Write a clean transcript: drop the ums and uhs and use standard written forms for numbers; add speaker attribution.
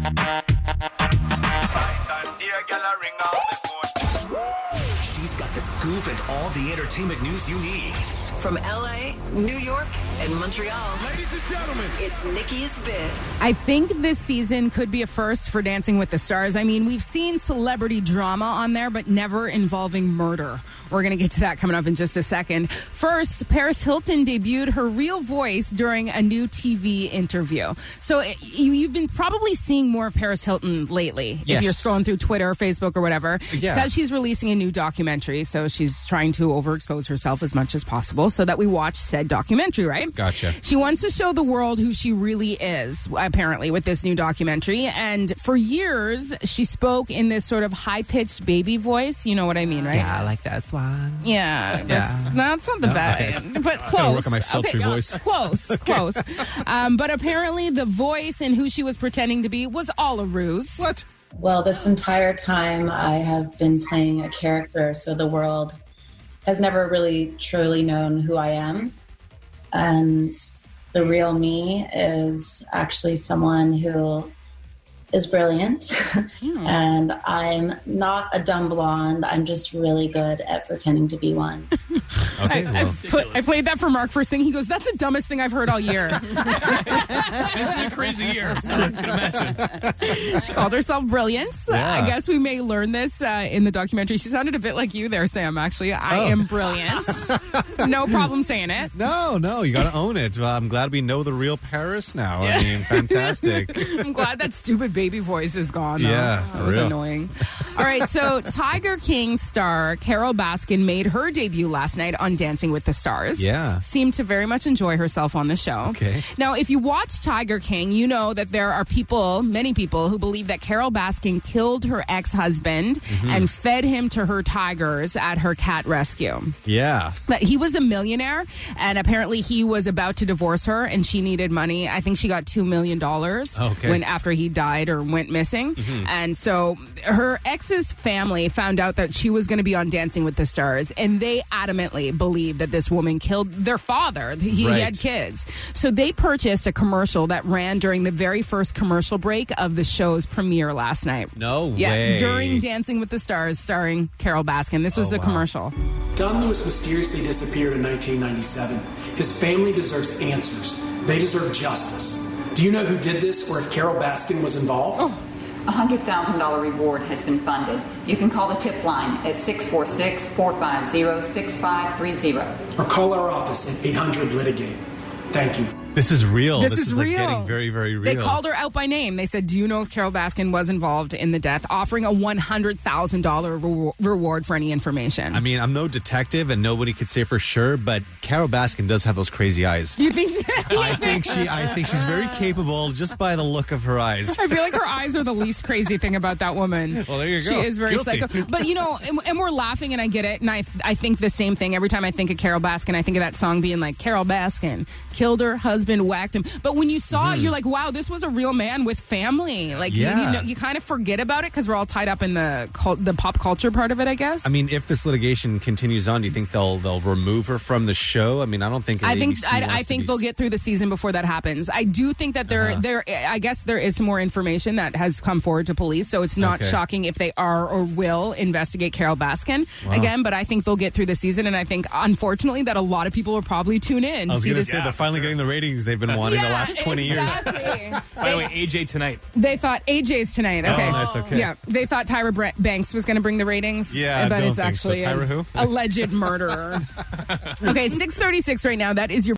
Speaker 1: She's got the scoop and all the entertainment news you need.
Speaker 2: From LA, New York, and Montreal.
Speaker 3: Ladies and gentlemen,
Speaker 2: it's Nikki's Biz.
Speaker 4: I think this season could be a first for Dancing with the Stars. I mean, we've seen celebrity drama on there, but never involving murder. We're going to get to that coming up in just a second. First, Paris Hilton debuted her real voice during a new TV interview. So you've been probably seeing more of Paris Hilton lately.
Speaker 5: Yes.
Speaker 4: If you're scrolling through Twitter or Facebook or whatever.
Speaker 5: Yeah.
Speaker 4: It's because she's releasing a new documentary. So she's trying to overexpose herself as much as possible so that we watch said documentary, right?
Speaker 5: Gotcha.
Speaker 4: She wants to show the world who she really is, apparently, with this new documentary. And for years, she spoke in this sort of high-pitched baby voice. You know what I mean, right?
Speaker 5: Yeah, I like that one.
Speaker 4: Yeah,
Speaker 5: Yeah.
Speaker 4: that's not the best,
Speaker 5: okay.
Speaker 4: but
Speaker 5: Gotta
Speaker 4: close.
Speaker 5: work on my sultry voice.
Speaker 4: Close. But apparently the voice and who she was pretending to be was all a ruse.
Speaker 5: What?
Speaker 6: Well, this entire time I have been playing a character, so the world has never really truly known who I am. And the real me is actually someone who is brilliant. And I'm not a dumb blonde. I'm just really good at pretending to be one.
Speaker 5: Okay,
Speaker 4: I played that for Mark first thing. He goes, that's the dumbest thing I've heard all year.
Speaker 7: It's been a crazy year, so I can imagine.
Speaker 4: She called herself brilliant.
Speaker 5: Yeah.
Speaker 4: I guess we may learn this in the documentary. She sounded a bit like you there, Sam, actually. I am brilliant. No problem saying it.
Speaker 5: No, you got to own it. I'm glad we know the real Paris now.
Speaker 4: Yeah.
Speaker 5: I mean, fantastic.
Speaker 4: I'm glad that stupid baby voice is gone, though.
Speaker 5: Yeah,
Speaker 4: That was
Speaker 5: real.
Speaker 4: annoying. All right, so Tiger King star Carol Baskin made her debut last night on Dancing with the Stars.
Speaker 5: Yeah.
Speaker 4: Seemed to very much enjoy herself on the show.
Speaker 5: Okay.
Speaker 4: Now, if you watch Tiger King, you know that there are people, many people, who believe that Carol Baskin killed her ex-husband and fed him to her tigers at her cat rescue.
Speaker 5: Yeah.
Speaker 4: But he was a millionaire, and apparently he was about to divorce her, and she needed money. I think she got $2 million
Speaker 5: Okay.
Speaker 4: after he died or went missing. And so her ex's family found out that she was going to be on Dancing with the Stars, and they adamantly believed that this woman killed their father. He
Speaker 5: Right.
Speaker 4: had kids. So they purchased a commercial that ran during the very first commercial break of the show's premiere last night.
Speaker 5: No
Speaker 4: Yeah,
Speaker 5: way.
Speaker 4: during Dancing with the Stars, starring Carol Baskin. This was the
Speaker 5: wow.
Speaker 4: commercial.
Speaker 8: Don Lewis mysteriously disappeared in 1997. His family deserves answers. They deserve justice. Do you know who did this or if Carol Baskin was involved?
Speaker 9: A $100,000 reward has been funded. You can call the tip line at 646-450-6530.
Speaker 8: Or call our office at 800-LITIGATE. Thank you.
Speaker 5: This is real.
Speaker 4: This is
Speaker 5: like
Speaker 4: real.
Speaker 5: getting very, very real.
Speaker 4: They called her out by name. They said, do you know if Carol Baskin was involved in the death? Offering a $100,000 reward for any information.
Speaker 5: I mean, I'm no detective and nobody could say for sure, but Carol Baskin does have those crazy eyes.
Speaker 4: you think
Speaker 5: I think she's very capable just by the look of her eyes.
Speaker 4: I feel like her eyes are the least crazy thing about that woman.
Speaker 5: Well, there you go.
Speaker 4: She is very
Speaker 5: Guilty.
Speaker 4: psycho. But, you know, and we're laughing, and I get it, and I think the same thing. Every time I think of Carol Baskin, I think of that song being like, Carol Baskin killed her husband, whacked him. But when you saw it, you're like, wow, this was a real man with family. Like,
Speaker 5: Yeah.
Speaker 4: you kind of forget about it because we're all tied up in the pop culture part of it, I guess.
Speaker 5: I mean, if this litigation continues on, do you think they'll remove her from the show? I mean, I don't think.
Speaker 4: I think
Speaker 5: ABC wants
Speaker 4: I
Speaker 5: to
Speaker 4: think
Speaker 5: be-
Speaker 4: they'll get through the season before that happens. I do think that there I guess there is some more information that has come forward to police, so it's not
Speaker 5: Okay.
Speaker 4: shocking if they are or will investigate Carol Baskin again. But I think they'll get through the season, and I think unfortunately that a lot of people will probably tune in.
Speaker 5: I was
Speaker 4: see
Speaker 5: going to
Speaker 4: this.
Speaker 5: say they're finally getting the ratings they've been wanting the last 20 years.
Speaker 4: Exactly.
Speaker 7: By the way, AJ tonight.
Speaker 4: They thought AJ's tonight. Okay.
Speaker 5: Oh, nice, okay.
Speaker 4: Yeah, they thought Tyra Banks was going to bring the ratings.
Speaker 5: Yeah, I
Speaker 4: but
Speaker 5: don't
Speaker 4: it's
Speaker 5: think so.
Speaker 4: actually
Speaker 5: Tyra who?
Speaker 4: alleged murderer. Okay, 6:36 right now. That is your